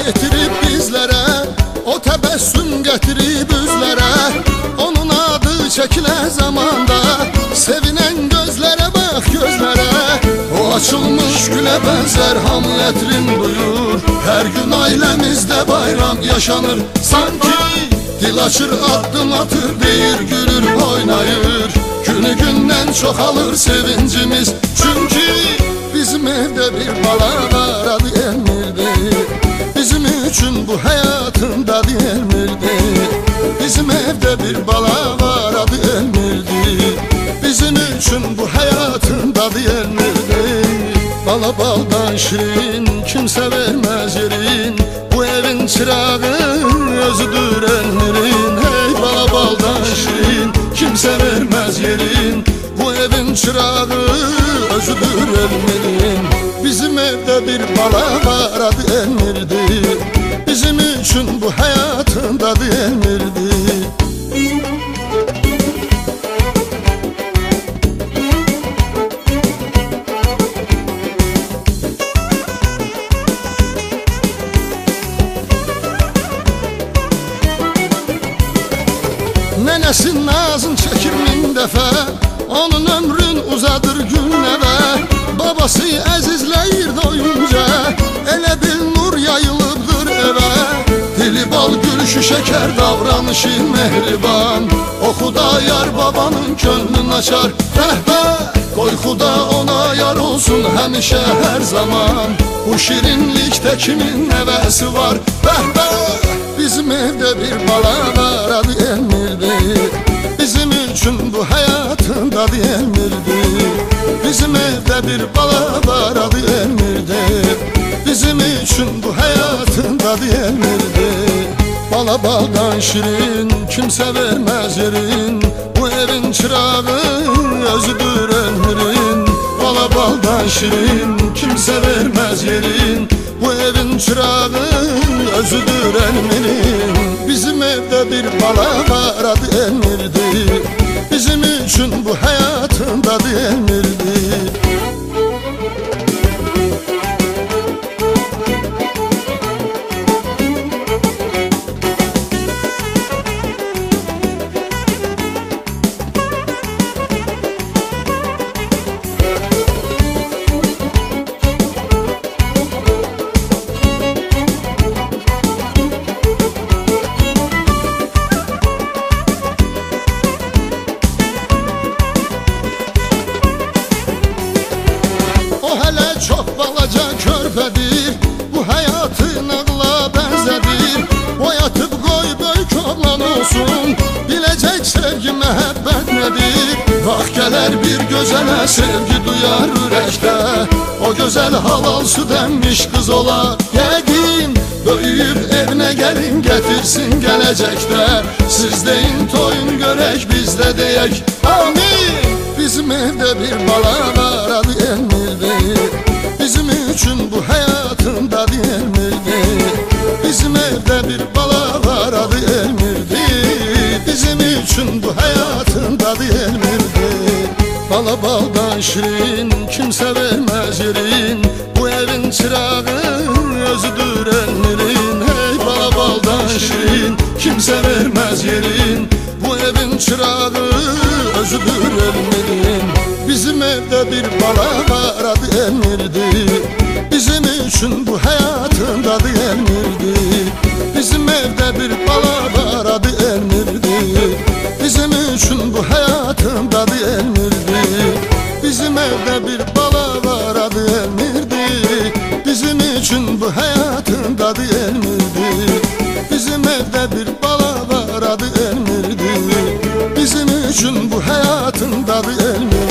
getirib bizlərə, o təbəssüm gətirib üzlərə. Onun adı çəkilə zamanda, sevinən gözlərə bax gözlərə. O açılmış gülə bənzər, hamı ətrin duyur. Hər gün ailəmizdə bayram yaşanır, sanki dil açır, addım atır, deyir, gülür, oynayır. Günü gündən çoxalır sevincimiz, çünki bizim evdə bir bala var, adı Elmirdir. Bizim üçün bu həyatında Elmirdir. Bizim evdə bir bala var, adı Elmirdir. Bizim üçün bu həyatında Elmirdir. Bala baldan şirin, kimsə verməz yerin. Bu evin çırağı özüdür Elmirin. Hey bala baldan şirin, kimsə verməz yerin. Bu evin çırağı özüdür Elmirin. Bizim evdə bir bala var, adı Elmirdir. Bizim üçün bu həyatın dadı Elmirdir. Nənəsin nazın çəkir min dəfə, onun ömrün uzadır günləvə. Babası əzizləyir doyunca, elə bil nur yayılıbdır evə. Dili bal gülüşü şəkər, davranışı mehriban. O Xudayar babanın könlünü açar. Rəhbər, qoy Xuda ona yar olsun həmişə hər zaman. Bu şirinlikdə kimin nəvəsi var? Rəhbər, bizim evdə bir bala var, adı Elmirdir. Bizim üçün bu həyatın dadı Elmirdir. Bizim evdə bir bala var, adı Elmirdir. Bizim üçün bu həyatın dadı Elmirdir. Bala baldan şirin, kimsə verməz yerin. Bu evin çırağı özüdür Elmirin. Bala baldan şirin, kimsə verməz yerin. Bu evin çırağı özüdür Elmirin. Bizim evdə bir bala var, adı Elmirdir. Bizim üçün bu həyatın dadı Elmirdir. Çox balaca körpədir, bu həyatı nağla bənzədir. Oyatıb qoy böyük oğlan olsun, biləcək sevgi məhəbbət nədir. Vaxt gələr bir gözələ sevgi duyar ürəkdə, o gözəl halal süd əmmiş qız olar. Yəqin böyüyüb evinə gəlin gətirsin gələcəkdə. Siz deyin toyun görək, biz də deyək amin. Bizim evdə bir bala var, adı Elmirdir. Bizim üçün bu həyatın dadı Elmirdir. Bizim evdə bir bala var, adı Elmirdir. Bizim üçün bu həyatın dadı Elmirdir. Bala baldan şirin, kimsə verməz yerin. Bu evin çırağı özüdür Elmirin. Hey bala baldan şirin, kimsə verməz yerin. Bu evin çırağı özüdür Elmirin. Bizim evdə bir bala var, adı Elmirdir. Bizim üçün bu həyatın dadı Elmirdir. Bizim evdə bir bala var, adı Elmirdir. Bizim üçün bu həyatın dadı Elmirdir. Bizim evdə bir bala var, adı Elmirdir. Bizim üçün bu həyatın dadı Elmirdir. Bizim evdə bir bala var, adı Elmirdir. Bizim üçün bu həyatın dadı Elmirdir.